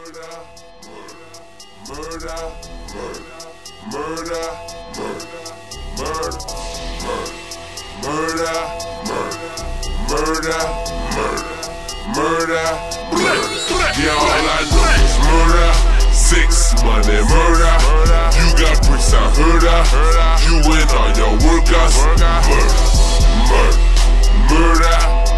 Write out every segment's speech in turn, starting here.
Yeah, all I know is murder, sex, money, murder. You got bricks, I heard her. You and all your workers. Murder,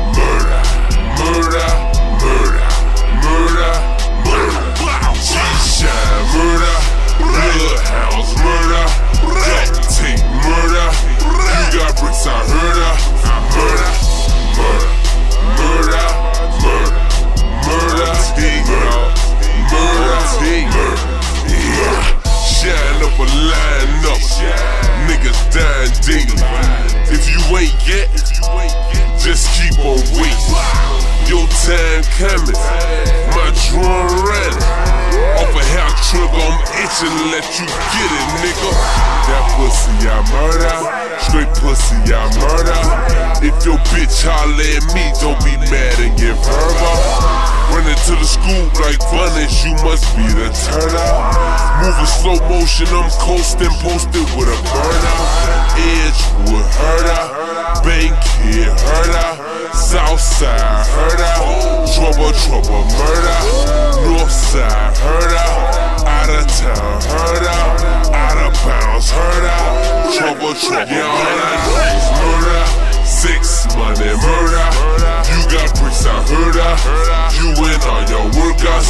G-Shine murder, Bloodhounds murder, Duct Tape murder. You got bricks, I heard her. Shine up a line up, niggas dying daily. If you ain't yet, just keep on waiting. Your time coming, my drum running. Off a hair trigger, I'm itching to let you get it, nigga. That pussy I murder, straight pussy I murder. If your bitch holler at me, don't be mad and get verbal. Running to the school like bunnies, you must be the turnout. Moving slow motion, I'm coasting, posted with a burnout. Edgewood hurt her, Bankhead hurt her, Southside hurt her, trouble murder, Northside hurt her, out of town hurt her, out of bounds hurt her, trouble. Yeah, all I know is murder, sex, money, murder. You got bricks, I heard her. You and all your workers.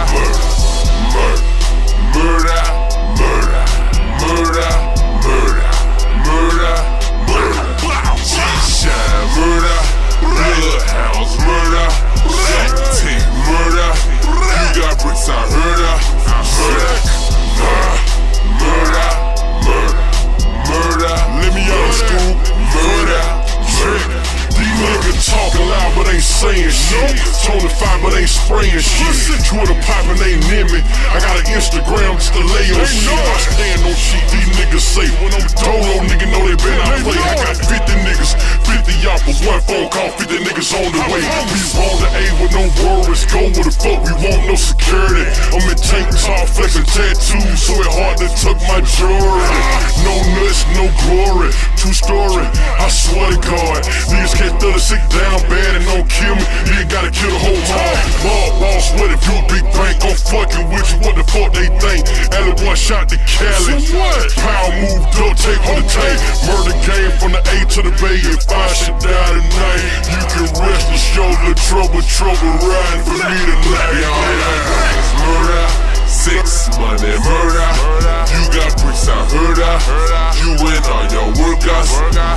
G-Shine murder, Bloodhounds murder, Duct Tape murder. You got bricks, I heard her. Let me out of school. These niggas talking loud but ain't saying shit. Tony 5 but ain't spraying shit. Twitter poppin' ain't near me. I got an Instagram just to lay on shit. I stand on shit these niggas say. When I'm Dolo, nigga know they been out play. I got 50 niggas, 50 y'all for one phone call, 50 niggas on the way. We on the A with no worries. Go where the fuck we want, no security. I'm in tank top, flexing tattoos, so it hard to tuck my jewelry. No nuts, no glory. True story, I swear to God. Niggas can't throw the sick down bad and don't kill me. You gotta kill the whole mob. Mob boss, what if you big bank? I'm fucking with you, what the fuck they think? Alley boy shot the Cali. So what? Power move, duct tape on the tank. Murder game from the A to the Bay. If I should die tonight, you can rest assured the trouble riding for me tonight. Yeah, all I know is murder, sex, money, murder. You got bricks, I heard her. You and all your workers.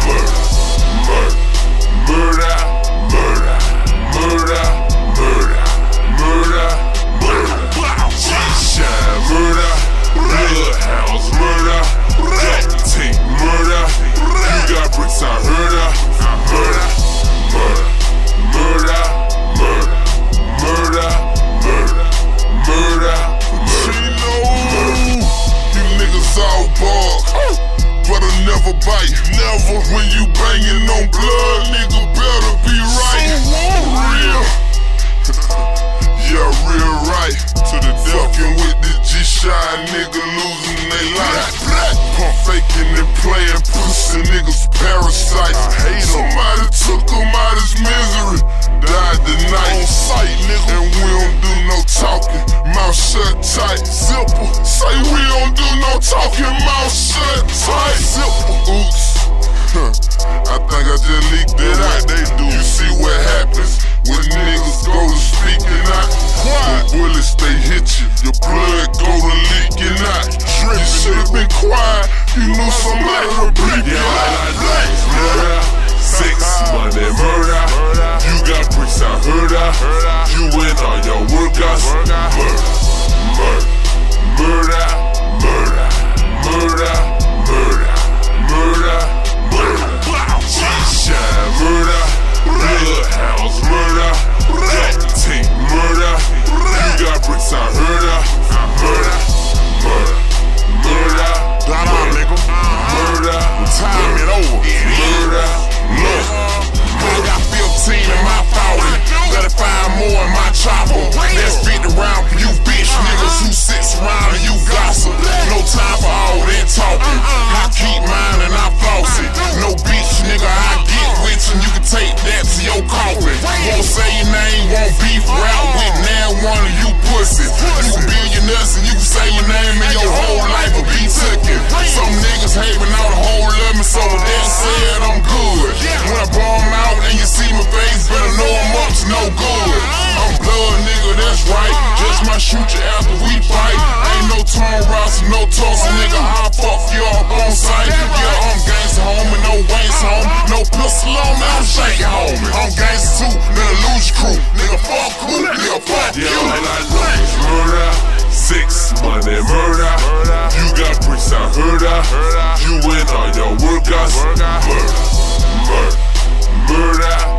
G-Shine murder, Bloodhounds murder, Duct Tape murder. You got bricks, I heard her. You niggas all bark, but I never bite. Never. When you banging on blood, nigga better be right. Real. Yeah, real right. To the fucking with this G-Shine nigga losing they life. Pump faking and playing pussy niggas parasites. Somebody took them out his misery. Died tonight. On sight, nigga. And we don't do no talking. Mouth shut tight. Simple. Say we don't do no talking. Mouth shut tight. Simple. Oops. I think I just leaked that out. They do. You see what happens when niggas go to speaking out. The bullets they hit you, your blood go to leaking out. You should've been quiet. You knew somebody would bleep you out. Murder, sex, money, murder. You got bricks, I heard her. You and all your workers. G-Shine murder, Bloodhounds murder, Duct Tape murder. You got bricks, I heard her. Time it over. Murder, look. I got 15 in my 40. Better find more in my shoot you after we fight. Ain't no turn routes, no tossing, nigga. I'll fuck you up on sight. Yeah, I'm gangsta, homie, no wings, homie. No pistol on me, I'm shaking, homie. I'm gangsta too, nigga, lose your crew. Nigga, fuck who, nigga, fuck you. Yeah, all I know is murder, 6 money murder. You got bricks, I heard that. You win all your workouts. Murder, murder, murder.